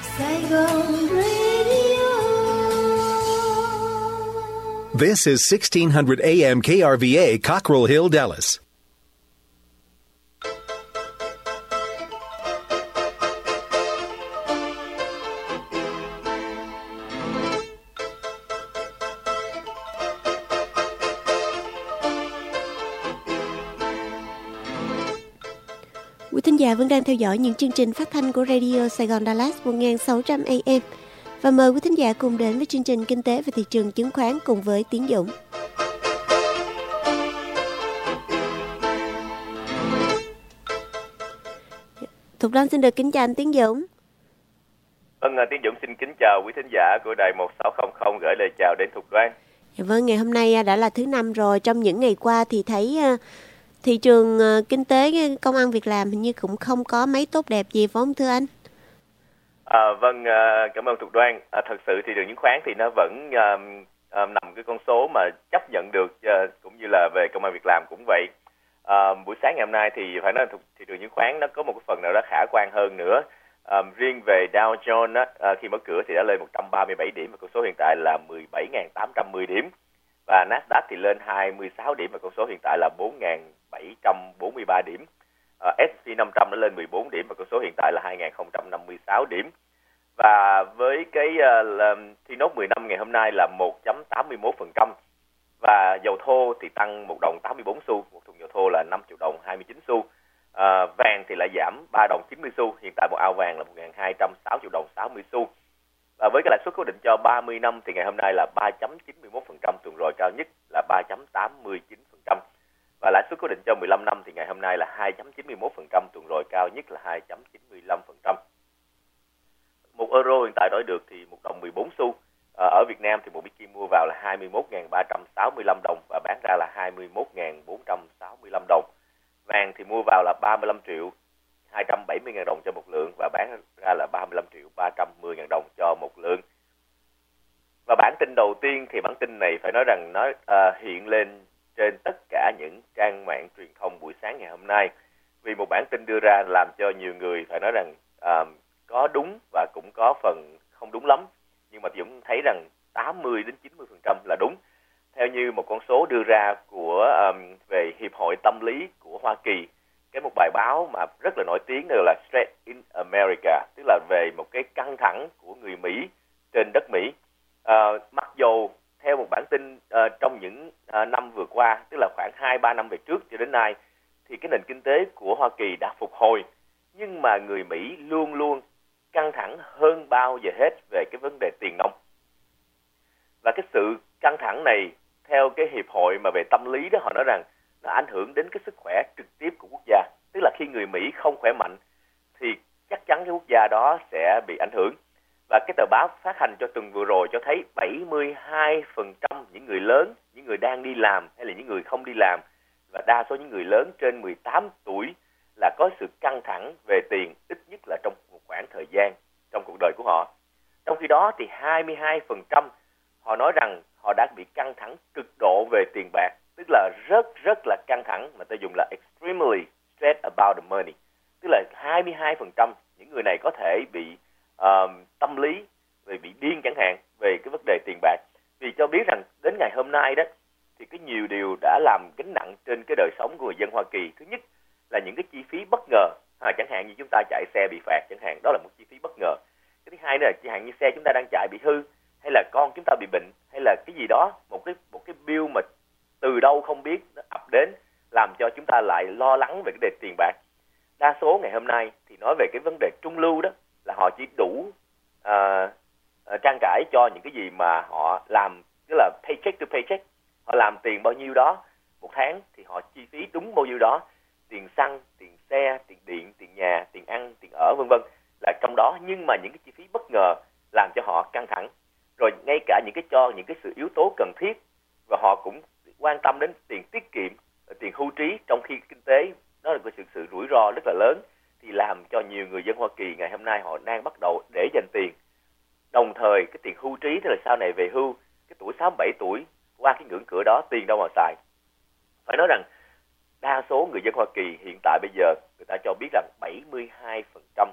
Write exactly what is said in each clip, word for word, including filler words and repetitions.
Saigon Radio. This is sixteen hundred A M K R V A, Cockrell Hill, Dallas. Quý thính giả vẫn đang theo dõi những chương trình phát thanh của Radio Sài Gòn Dallas một nghìn sáu trăm A M. Và mời quý thính giả cùng đến với chương trình Kinh tế và thị trường chứng khoán cùng với Tiến Dũng. Thục Loan xin được kính chào anh Tiến Dũng. Vâng, Tiến Dũng xin kính chào quý thính giả của đài một sáu không không, gửi lời chào đến Thục Loan. Vâng, ngày hôm nay đã là thứ năm rồi. Trong những ngày qua thì thấy thị trường kinh tế, công ăn việc làm hình như cũng không có mấy tốt đẹp gì, phải không thưa anh? À, vâng, cảm ơn Thục Đoan. À, thật sự thị trường chứng khoán thì nó vẫn à, à, nằm cái con số mà chấp nhận được, à, cũng như là về công ăn việc làm cũng vậy. À, buổi sáng ngày hôm nay thì phải nói là thị trường chứng khoán nó có một cái phần nào đó khả quan hơn nữa. À, riêng về Dow Jones á, à, khi mở cửa thì đã lên một trăm ba mươi bảy điểm và con số hiện tại là mười bảy nghìn tám trăm mười điểm. Và Nasdaq thì lên hai mươi sáu điểm và con số hiện tại là bốn nghìn bảy trăm bốn mươi ba điểm. Uh, ét and pê năm trăm đã lên mười bốn điểm và con số hiện tại là hai nghìn không trăm năm mươi sáu điểm. Và với cái uh, T nốt mười năm ngày hôm nay là một phẩy tám mươi mốt phần trăm. Và dầu thô thì tăng một đồng tám mươi bốn xu, một thùng dầu thô là năm triệu đồng hai mươi chín xu. Uh, vàng thì lại giảm ba đồng chín mươi xu, hiện tại một ao vàng là một nghìn hai trăm sáu triệu đồng sáu mươi xu. Và với cái lãi suất cố định cho ba mươi năm thì ngày hôm nay là ba phẩy chín mươi mốt phần trăm, tuần rồi cao nhất là ba phẩy tám mươi chín phần trăm. Và lãi suất cố định cho mười lăm năm thì ngày hôm nay là hai phẩy chín mươi mốt phần trăm, tuần rồi cao nhất là hai phẩy chín mươi lăm phần trăm. Một euro hiện tại đổi được thì một đồng mười bốn xu. Ở Việt Nam thì một Bitcoin mua vào là hai mươi mốt nghìn ba trăm sáu mươi lăm đồng và bán ra là hai mươi mốt nghìn bốn trăm sáu mươi lăm đồng. Vàng thì mua vào là ba mươi lăm triệu hai trăm bảy mươi nghìn đồng cho một lượng và bán ra là ba mươi lăm triệu ba trăm mười nghìn đồng cho một lượng. Và bản tin đầu tiên thì bản tin này phải nói rằng nó uh, hiện lên trên tất cả những trang mạng truyền thông buổi sáng ngày hôm nay, vì một bản tin đưa ra làm cho nhiều người phải nói rằng uh, có đúng và cũng có phần không đúng lắm, nhưng mà Dũng thấy rằng tám mươi đến chín mươi phần trăm là đúng. Theo như một con số đưa ra của um, về Hiệp hội Tâm lý của Hoa Kỳ, cái một bài báo mà rất là nổi tiếng đó là Stress in America, tức là về một cái căng thẳng của người Mỹ trên đất Mỹ. Uh, mặc dù theo một bản tin uh, trong những uh, năm vừa qua, tức là khoảng hai ba năm về trước cho đến nay, thì cái nền kinh tế của Hoa Kỳ đã phục hồi, nhưng mà người Mỹ luôn luôn căng thẳng hơn bao giờ hết về cái vấn đề tiền nong. Và cái sự căng thẳng này, theo cái hiệp hội mà về tâm lý đó, họ nói rằng nó ảnh hưởng đến cái sức khỏe trực tiếp của quốc gia. Tức là khi người Mỹ không khỏe mạnh thì chắc chắn cái quốc gia đó sẽ bị ảnh hưởng. Và cái tờ báo phát hành cho tuần vừa rồi cho thấy bảy mươi hai phần trăm những người lớn, những người đang đi làm hay là những người không đi làm, và đa số những người lớn trên mười tám tuổi là có sự căng thẳng về tiền ít nhất là trong một khoảng thời gian trong cuộc đời của họ. Trong khi đó thì hai mươi hai phần trăm họ nói rằng họ đã bị căng thẳng cực độ về tiền bạc, tức là rất rất là căng thẳng, mà ta dùng là extremely stressed about the money. Tức là hai mươi hai phần trăm những người này có thể bị uh, tâm lý, về bị điên chẳng hạn, về cái vấn đề tiền bạc. Vì cho biết rằng đến ngày hôm nay đó thì cái nhiều điều đã làm gánh nặng trên cái đời sống của người dân Hoa Kỳ. Thứ nhất là những cái chi phí bất ngờ, à, chẳng hạn như chúng ta chạy xe bị phạt chẳng hạn, đó là một chi phí bất ngờ. Cái thứ hai nữa là chẳng hạn như xe chúng ta đang chạy bị hư, hay là con chúng ta bị bệnh, hay là cái gì đó, một cái một cái bill mà từ đâu không biết nó ập đến, làm cho chúng ta lại lo lắng về cái đề tiền bạc. Đa số ngày hôm nay thì nói về cái vấn đề trung lưu đó, là họ chỉ đủ uh, uh, trang trải cho những cái gì mà họ làm, tức là paycheck to paycheck. Họ làm tiền bao nhiêu đó một tháng thì họ chi phí đúng bao nhiêu đó, tiền xăng, tiền xe, tiền điện, tiền nhà, tiền ăn, tiền ở vân vân là trong đó. Nhưng mà những cái chi phí bất ngờ làm cho họ căng thẳng. Rồi ngay cả những cái cho những cái sự yếu tố cần thiết, và họ cũng quan tâm đến tiền tiết kiệm, tiền hưu trí, trong khi kinh tế nó là một sự, sự rủi ro rất là lớn, thì làm cho nhiều người dân Hoa Kỳ ngày hôm nay họ đang bắt đầu để dành tiền. Đồng thời cái tiền hưu trí, tức là sau này về hưu, cái tuổi sáu mươi bảy tuổi, qua cái ngưỡng cửa đó tiền đâu mà xài. Phải nói rằng đa số người dân Hoa Kỳ hiện tại bây giờ người ta cho biết rằng bảy mươi hai phần trăm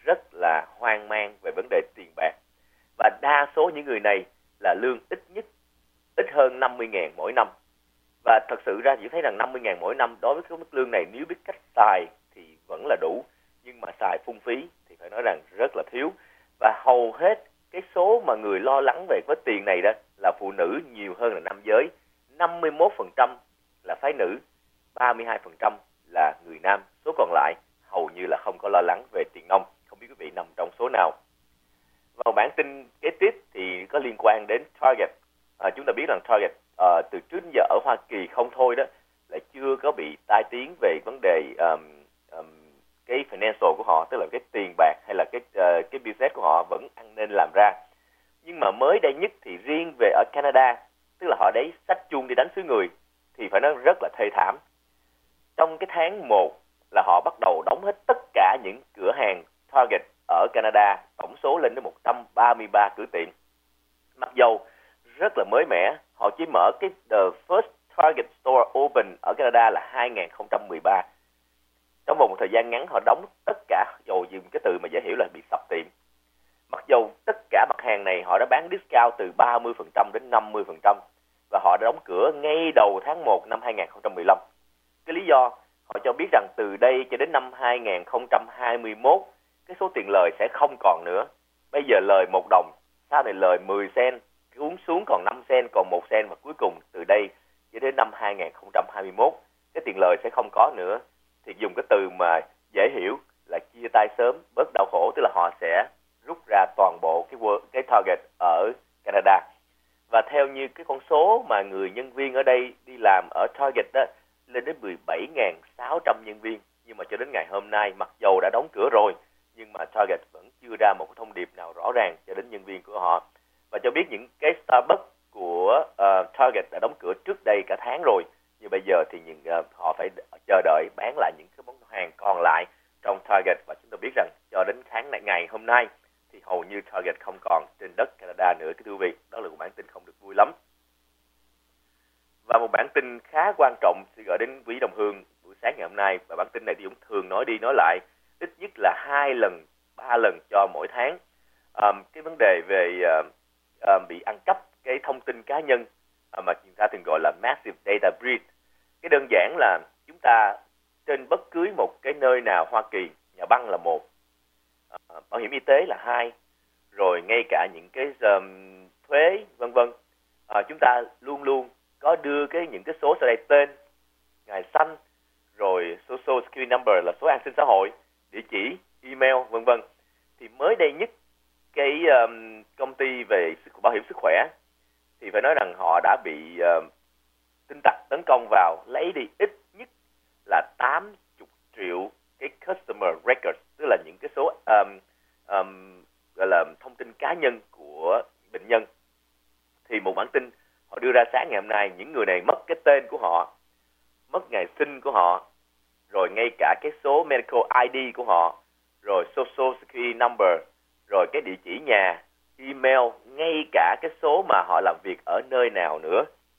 rất là hoang mang về vấn đề tiền bạc. Và đa số những người này là lương ít nhất ít hơn năm mươi nghìn mỗi năm. Và thật sự ra chỉ thấy rằng năm mươi nghìn mỗi năm đối với cái mức lương này nếu biết cách xài thì vẫn là đủ. Nhưng mà xài phung phí thì phải nói rằng rất là thiếu. Và hầu hết cái số mà người lo lắng về cái tiền này đó là phụ nữ nhiều hơn là nam giới. năm mươi mốt phần trăm là phái nữ, ba mươi hai phần trăm là người nam. Số còn lại hầu như là không có lo lắng về tiền nong. Không biết quý vị nằm trong số nào. Và bản tin kế tiếp thì có liên quan đến Target. À, chúng ta biết rằng Target à, từ trước đến giờ ở Hoa Kỳ không thôi đó là chưa có bị tai tiếng về vấn đề um, um, cái financial của họ, tức là cái tiền bạc hay là cái uh, cái business của họ vẫn ăn nên làm ra. Nhưng mà mới đây nhất thì riêng về ở Canada, tức là họ đấy xách chuông đi đánh xứ người, thì phải nói rất là thê thảm. Trong cái tháng một là họ bắt đầu đóng hết tất cả những cửa hàng Target ở Canada, tổng số lên đến một trăm ba mươi ba cửa tiệm. Mặc dầu rất là mới mẻ, họ chỉ mở cái the first Target store open ở Canada là hai không một ba. Trong vòng một thời gian ngắn họ đóng tất cả, dầu dùng cái từ mà dễ hiểu là bị sập tiệm. Mặc dầu tất cả mặt hàng này họ đã bán discount từ ba mươi phần trăm đến năm mươi phần trăm và họ đã đóng cửa ngay đầu tháng một năm hai không một năm. Cái lý do họ cho biết rằng từ đây cho đến năm hai không hai mốt cái số tiền lời sẽ không còn nữa. Bây giờ lời một đồng, sau này lời mười cent, uống xuống còn năm cent, còn một cent, và cuối cùng từ đây cho đến năm hai không hai mốt cái tiền lời sẽ không có nữa. Thì dùng cái từ mà dễ hiểu là chia tay sớm, bớt đau khổ, tức là họ sẽ rút ra toàn bộ cái cái Target ở Canada. Và theo như cái con số mà người nhân viên ở đây đi làm ở Target đó lên đến mười bảy nghìn sáu trăm nhân viên, nhưng mà cho đến ngày hôm nay mặc dầu đã đóng cửa rồi nhưng mà Target vẫn chưa ra một cái thông điệp nào rõ ràng cho đến nhân viên của họ, và cho biết những cái Starbucks của uh, Target đã đóng cửa trước đây cả tháng rồi, nhưng bây giờ thì những, uh, họ phải chờ đợi bán lại những cái món hàng còn lại trong Target. Và chúng ta biết rằng cho đến tháng này, ngày hôm nay thì hầu như Target không còn trên đất Canada nữa, cái thưa quý vị. Đó là một bản tin không được vui lắm. Và một bản tin khá quan trọng sẽ gửi đến quý đồng hương buổi sáng ngày hôm nay, và bản tin này thì cũng thường nói đi nói lại ít nhất là hai lần, ba lần cho mỗi tháng. Um, cái vấn đề về uh, uh, bị ăn cắp cái thông tin cá nhân uh, mà chúng ta thường gọi là massive data breach. Cái đơn giản là chúng ta trên bất cứ một cái nơi nào Hoa Kỳ, nhà băng là một, uh, bảo hiểm y tế là hai, rồi ngay cả những cái um, thuế vân vân, uh, chúng ta luôn luôn có đưa cái những cái số sau đây: tên, ngày sinh, rồi social security number là số an sinh xã hội, địa chỉ, email vân vân. Thì mới đây nhất cái um, công ty về bảo hiểm sức khỏe thì phải nói rằng họ đã bị uh, tin tặc tấn công vào, lấy đi ít nhất là tám mươi triệu cái customer records, tức là những cái số um, um, gọi là thông tin cá nhân của bệnh nhân. Thì một bản tin họ đưa ra sáng ngày hôm nay, những người này mất cái tên của họ, mất ngày sinh của họ, rồi ngay cả cái số medical i đê của họ, rồi social security number, rồi cái địa chỉ nhà, email, ngay cả cái số mà họ làm việc ở nơi nào nữa.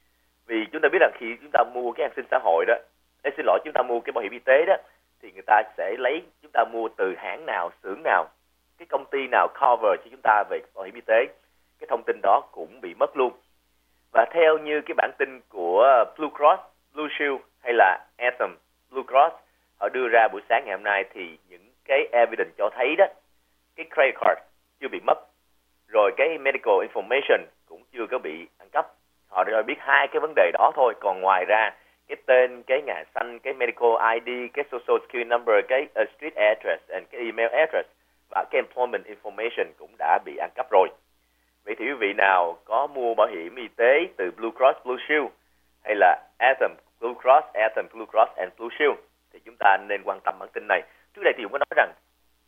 Vì chúng ta biết rằng khi chúng ta mua cái an sinh xã hội đó, để xin lỗi, chúng ta mua cái bảo hiểm y tế đó, thì người ta sẽ lấy chúng ta mua từ hãng nào, xưởng nào, cái công ty nào cover cho chúng ta về bảo hiểm y tế, cái thông tin đó cũng bị mất luôn. Và theo như cái bản tin của Blue Cross Blue Shield hay là Anthem Blue Cross họ đưa ra buổi sáng ngày hôm nay, thì những cái evidence cho thấy đó, cái credit card chưa bị mất, rồi cái medical information cũng chưa có bị ăn cắp. Họ đã biết hai cái vấn đề đó thôi, còn ngoài ra cái tên, cái ngày sinh, cái medical i đê, cái social security number, cái uh, street address and cái email address và cái employment information cũng đã bị ăn cắp rồi. Vậy thì quý vị nào có mua bảo hiểm y tế từ Blue Cross Blue Shield hay là Anthem Blue Cross, Anthem Blue Cross and Blue Shield thì chúng ta nên quan tâm bản tin này. Trước đây thì cũng có nói rằng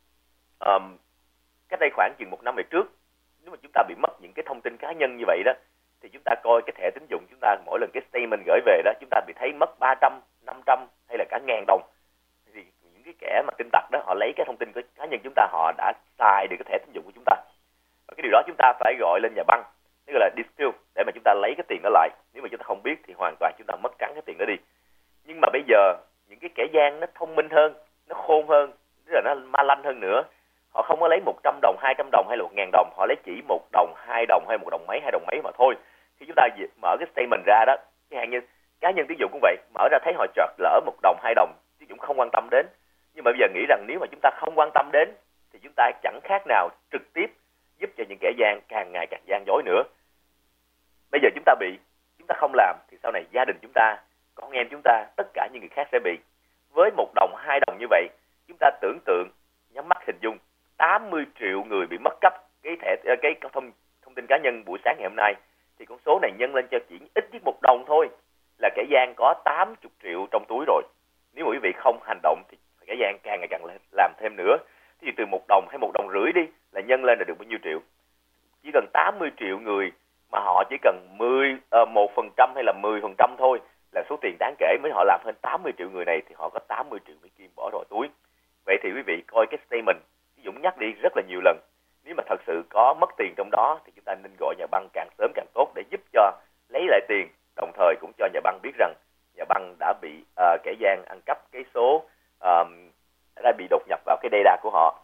um, cách đây khoảng chừng một năm về trước, nếu mà chúng ta bị mất những cái thông tin cá nhân như vậy đó, thì chúng ta coi cái thẻ tín dụng chúng ta mỗi lần cái statement gửi về đó, chúng ta bị thấy mất ba trăm, năm trăm hay là cả ngàn đồng. Thì những cái kẻ mà tin tặc đó họ lấy cái thông tin cá nhân chúng ta, họ đã xài được cái thẻ tín dụng của chúng ta. Và cái điều đó chúng ta phải gọi lên nhà băng, tức là dispute, để mà chúng ta lấy cái tiền đó lại. Nếu mà chúng ta không biết thì hoàn toàn chúng ta mất trắng cái tiền đó đi. Nhưng mà bây giờ những cái kẻ gian nó thông minh hơn, nó khôn hơn, tức là nó ma lanh hơn nữa. Họ không có lấy một trăm đồng, hai trăm đồng hay là một ngàn đồng, họ lấy chỉ một đồng, hai đồng hay một đồng mấy, hai đồng mấy mà thôi. Khi chúng ta mở cái statement ra đó, cái hạn như cá nhân tín dụng cũng vậy, mở ra thấy họ chợt lỡ một đồng, hai đồng, tín dụng không quan tâm đến. Nhưng mà bây giờ nghĩ rằng nếu mà chúng ta không quan tâm đến thì chúng ta chẳng khác nào trực tiếp giúp cho những kẻ gian càng ngày càng gian dối nữa. Bây giờ chúng ta bị, chúng ta không làm thì sau này gia đình chúng ta, con em chúng ta, tất cả những người khác sẽ bị. Với một đồng, hai đồng như vậy, chúng ta tưởng tượng, nhắm mắt hình dung, tám mươi triệu người bị mất cắp cái thẻ cái thông thông tin cá nhân buổi sáng ngày hôm nay, thì con số này nhân lên cho chỉ ít nhất một đồng thôi là kẻ gian có tám mươi triệu trong túi rồi. Nếu mà quý vị không hành động thì kẻ gian càng ngày càng làm thêm nữa. Thì từ một đồng hay một đồng rưỡi đi là nhân lên là được bao nhiêu triệu? Chỉ cần tám mươi triệu người mà họ chỉ cần mười, một phần trăm hay là mười phần trăm thôi là số tiền đáng kể, mới họ làm hơn tám mươi triệu người này thì họ có tám mươi triệu Mỹ Kim bỏ vào túi. Vậy thì quý vị coi cái statement Dũng nhắc đi rất là nhiều lần, nếu mà thật sự có mất tiền trong đó thì chúng ta nên gọi nhà băng càng sớm càng tốt để giúp cho lấy lại tiền, đồng thời cũng cho nhà băng biết rằng nhà băng đã bị uh, kẻ gian ăn cắp cái số uh, đã bị đột nhập vào cái data của họ.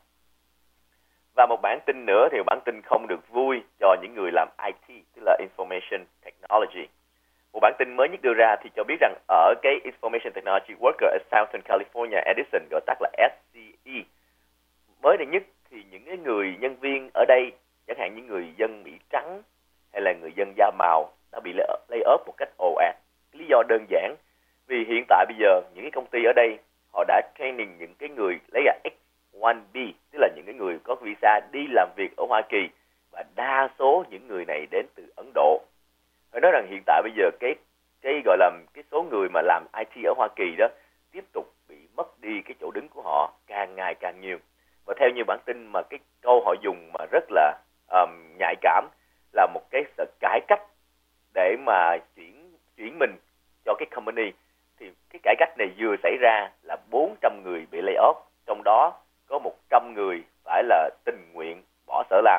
Và một bản tin nữa thì bản tin không được vui cho những người làm I T, tức là Information Technology. Một bản tin mới nhất đưa ra thì cho biết rằng ở cái Information Technology Worker ở Southern California Edison, gọi tắt là S C E, mới đây nhất thì những cái người nhân viên ở đây, chẳng hạn những người dân Mỹ trắng hay là người dân da màu, đã bị lay off một cách ồ ạt. Lý do đơn giản vì hiện tại bây giờ những cái công ty ở đây họ đã training những cái người lấy là H một B, tức là những cái người có visa đi làm việc ở Hoa Kỳ, và đa số những người này đến từ Ấn Độ. Phải nói rằng hiện tại bây giờ cái cái gọi là cái số người mà làm I T ở Hoa Kỳ đó tiếp tục bị mất đi cái chỗ đứng của họ càng ngày càng nhiều. Và theo như bản tin mà cái câu họ dùng mà rất là um, nhạy cảm là một cái sự cải cách để mà chuyển chuyển mình cho cái company, thì cái cải cách này vừa xảy ra là bốn trăm người bị lay off, trong đó có một trăm người phải là tình nguyện bỏ sở làm.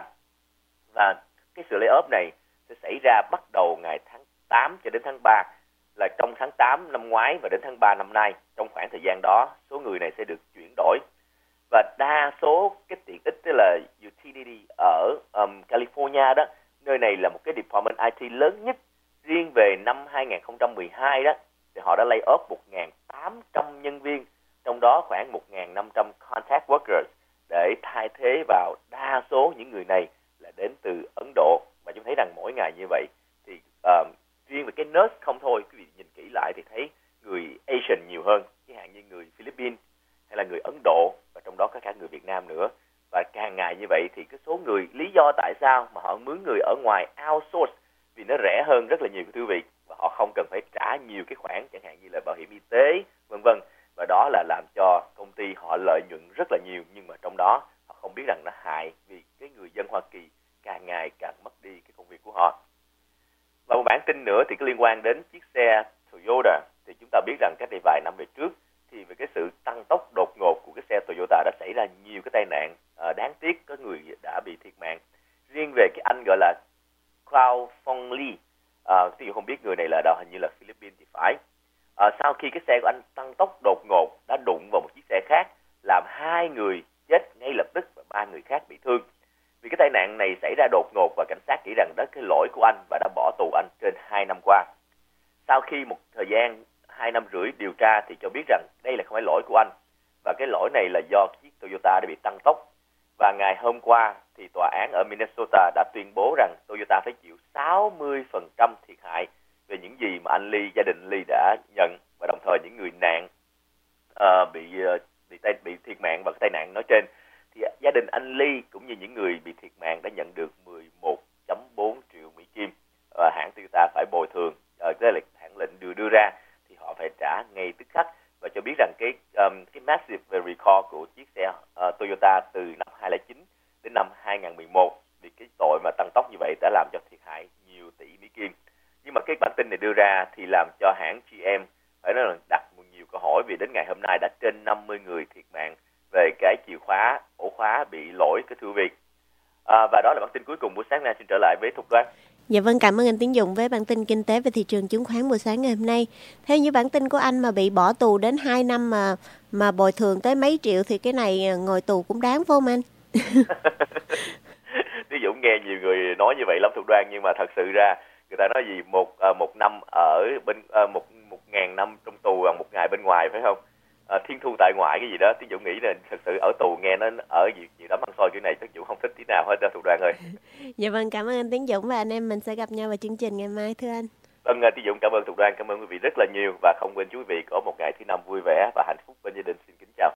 Và cái sự lay off này sẽ xảy ra bắt đầu ngày tháng tám cho đến tháng ba, là trong tháng tám năm ngoái và đến tháng ba năm nay. Trong khoảng thời gian đó, số người này sẽ được chuyển đổi. Và đa số cái tiện ích, tức là utility ở um, California đó, nơi này là một cái department I T lớn nhất. Riêng về năm hai không một hai đó, thì họ đã lay off một nghìn tám trăm nhân viên, trong đó khoảng một nghìn năm trăm contact workers, để thay thế vào đa số những người này là đến từ Ấn Độ. Và chúng thấy rằng mỗi ngày như vậy thì uh, riêng về cái nurse không thôi, quý vị nhìn kỹ lại thì thấy người Asian nhiều hơn, chẳng hạn như người Philippines hay là người Ấn Độ, và trong đó có cả người Việt Nam nữa. Và càng ngày như vậy thì cái số người, lý do tại sao mà họ mướn người ở ngoài outsource vì nó rẻ hơn rất là nhiều, thưa quý vị, và họ không cần phải trả nhiều cái khoản chẳng hạn như là bảo hiểm y tế vân vân, và đó là làm cho công ty họ lợi nhuận rất là nhiều, nhưng mà trong đó họ không biết rằng nó hại, vì cái người dân Hoa Kỳ càng ngày càng mất đi cái công việc của họ. Và một bản tin nữa thì có liên quan đến chiếc xe Toyota. Thì chúng ta biết rằng cách đây vài năm về trước thì về cái sự tăng tốc đột ngột của cái xe Toyota đã xảy ra nhiều cái tai nạn uh, đáng tiếc, có người đã bị thiệt mạng. Riêng về cái anh gọi là Cao Phong Lee, uh, thì không biết người này là đâu, hình như là Philippines thì phải. Uh, sau khi cái xe của anh tăng tốc đột ngột đã đụng vào một chiếc xe khác, làm hai người chết ngay lập tức và ba người khác bị thương. Vì cái tai nạn này xảy ra đột ngột và cảnh sát nghĩ rằng đó cái lỗi của anh và đã bỏ tù anh trên hai năm qua. Sau khi một thời gian hai năm rưỡi điều tra thì cho biết rằng đây là không phải lỗi của anh, và cái lỗi này là do chiếc Toyota đã bị tăng tốc. Và ngày hôm qua thì tòa án ở Minnesota đã tuyên bố rằng Toyota phải chịu sáu mươi phần trăm thiệt hại về những gì mà anh Lee, gia đình Lee đã nhận, và đồng thời những người nạn uh, bị uh, bị tai, bị thiệt mạng và cái tai nạn nói trên thì gia đình anh Lee cũng như những người bị thiệt mạng đã nhận được mười một phẩy bốn triệu Mỹ Kim. Uh, hãng Toyota phải bồi thường, uh, cái hãng lệnh đưa đưa ra thì họ phải trả ngay tức khắc, và cho biết rằng cái um, cái massive về recall của chiếc xe uh, Toyota từ năm hai không không chín đến năm hai không một một, vì cái tội mà tăng tốc như vậy đã làm cho thiệt hại nhiều tỷ Mỹ Kim. Nhưng mà cái bản tin này đưa ra thì làm cho hãng G M phải nói là đặt nhiều câu hỏi, vì đến ngày hôm nay đã trên năm mươi người thiệt mạng về cái chìa khóa, ổ khóa bị lỗi, cái thưa việc. À, và đó là bản tin cuối cùng buổi sáng nay. Xin trở lại với Thục Đoan. Dạ vâng, cảm ơn anh Tiến Dụng với bản tin kinh tế về thị trường chứng khoán buổi sáng ngày hôm nay. Theo như bản tin của anh mà bị bỏ tù đến hai năm mà mà bồi thường tới mấy triệu thì cái này ngồi tù cũng đáng phải không anh? Ví dụ nghe nhiều người nói như vậy lắm Thục Đoan, nhưng mà thật sự ra người ta nói gì một à, một năm ở bên à, một một ngàn năm trong tù bằng một ngày bên ngoài, phải không? À, thiên thu tại ngoại cái gì đó. Tiến Dũng nghĩ là thật sự ở tù nghe nó ở gì gì đó ăn xôi kiểu này Tiến Dũng không thích tí nào hết đó Thục Đoan ơi. Dạ vâng, cảm ơn anh Tiến Dũng, và anh em mình sẽ gặp nhau vào chương trình ngày mai thưa anh. Vâng, Tiến Dũng cảm ơn Thục Đoan, cảm ơn quý vị rất là nhiều, và không quên chú quý vị có một ngày thứ năm vui vẻ và hạnh phúc bên gia đình. Xin kính chào.